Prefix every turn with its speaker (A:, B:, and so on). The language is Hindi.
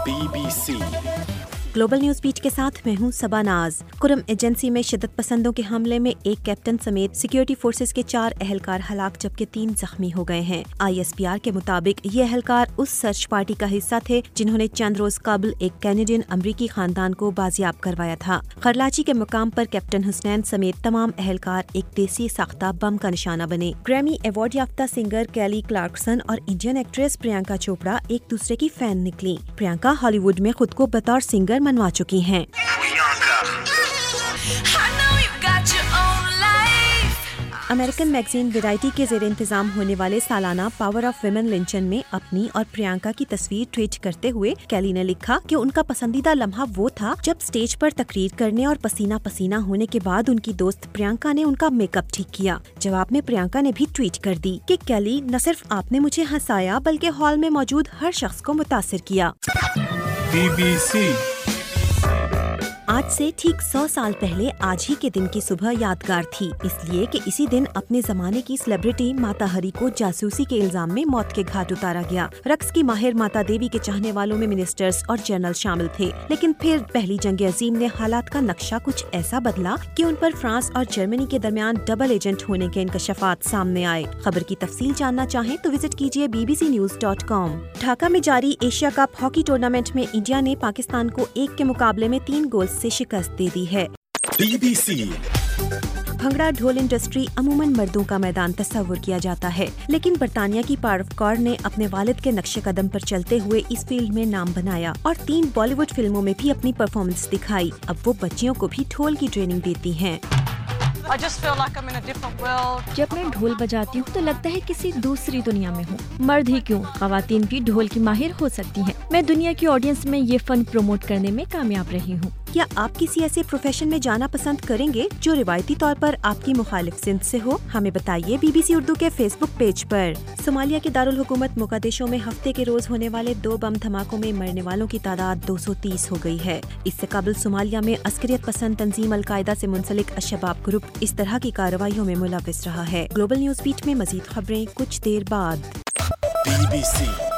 A: BBC
B: ग्लोबल न्यूज बीट के साथ मैं हूं सबा नाज। कुरम एजेंसी में शिद्दत पसंदों के हमले में एक कैप्टन समेत सिक्योरिटी फोर्सेस के 4 अहलकार हलाक जबकि 3 जख्मी हो गए हैं। ISPR के मुताबिक ये अहलकार उस सर्च पार्टी का हिस्सा थे जिन्होंने चंद रोज कबल एक कैनेडियन अमरीकी खानदान को बाजियाब करवाया था। खरलाची के मुकाम पर कैप्टन हुसनैन समेत तमाम अहलकार एक देसी साख्ता बम का निशाना बने। ग्रैमी अवार्ड याफ्ता सिंगर कैली क्लार्कसन और इंडियन एक्ट्रेस प्रियंका चोपड़ा एक दूसरे की फैन निकली। प्रियंका हॉलीवुड में खुद को बतौर सिंगर मनवा चुकी हैं। अमेरिकन मैगजीन वेराइटी के ज़ेरे इंतजाम होने वाले सालाना पावर ऑफ वुमेन लिंचन में अपनी और प्रियंका की तस्वीर ट्वीट करते हुए कैली ने लिखा कि उनका पसंदीदा लम्हा वो था जब स्टेज पर तकरीर करने और पसीना पसीना होने के बाद उनकी दोस्त प्रियंका ने उनका मेकअप ठीक किया। जवाब में प्रियंका ने भी ट्वीट कर दी कि कैली, न सिर्फ आपने मुझे हंसाया बल्कि हॉल में मौजूद हर शख्स को मुतासिर किया।
A: BBC
B: आज से ठीक 100 साल पहले आज ही के दिन की सुबह यादगार थी, इसलिए कि इसी दिन अपने जमाने की सेलिब्रिटी माता हरी को जासूसी के इल्जाम में मौत के घाट उतारा गया। रक्स की माहिर माता देवी के चाहने वालों में मिनिस्टर्स और जनरल शामिल थे, लेकिन फिर पहली जंग अजीम ने हालात का नक्शा कुछ ऐसा बदला कि उन पर फ्रांस और जर्मनी के दरमियान डबल एजेंट होने के इंकशाफात सामने आए। खबर की तफसील जानना चाहें तो विजिट कीजिए bbcnews.com। ढाका में जारी एशिया कप हॉकी टूर्नामेंट में इंडिया ने पाकिस्तान को 1 के मुकाबले में 3 गोल से शिकस्त दे दी है।
A: BBC
B: भंगड़ा ढोल इंडस्ट्री अमूमन मर्दों का मैदान तस्वुर किया जाता है, लेकिन बरतानिया की पार्व कौर ने अपने वालिद के नक्शे कदम पर चलते हुए इस फील्ड में नाम बनाया और 3 बॉलीवुड फिल्मों में भी अपनी परफॉर्मेंस दिखाई। अब वो बच्चियों को भी ढोल की ट्रेनिंग देती हैं।
C: I just feel like I'm in a different world.
D: जब मैं ढोल बजाती हूँ तो लगता है किसी दूसरी दुनिया में हूँ। मर्द ही क्यों, खवातीन भी ढोल की माहिर हो सकती हैं। मैं दुनिया की ऑडियंस में ये फन प्रमोट करने में कामयाब रही हूँ।
B: क्या आप किसी ऐसे प्रोफेशन में जाना पसंद करेंगे जो रिवायती तौर पर आपकी मुखालिफ सिंध से हो? हमें बताइए BBC उर्दू के फेसबुक पेज पर। सोमालिया के दारुल हुकूमत मोगादिशो में हफ्ते के रोज होने वाले 2 बम धमाकों में मरने वालों की तादाद 230 हो गई है। इससे कबल सोमालिया में अस्करियत पसंद तंजीम अल-कायदा से मुंसलिक अशबाब ग्रुप इस तरह की कार्रवाइयों में मुलविस रहा है। ग्लोबल न्यूज बीट में मजीद खबरें कुछ देर बाद।
A: BBC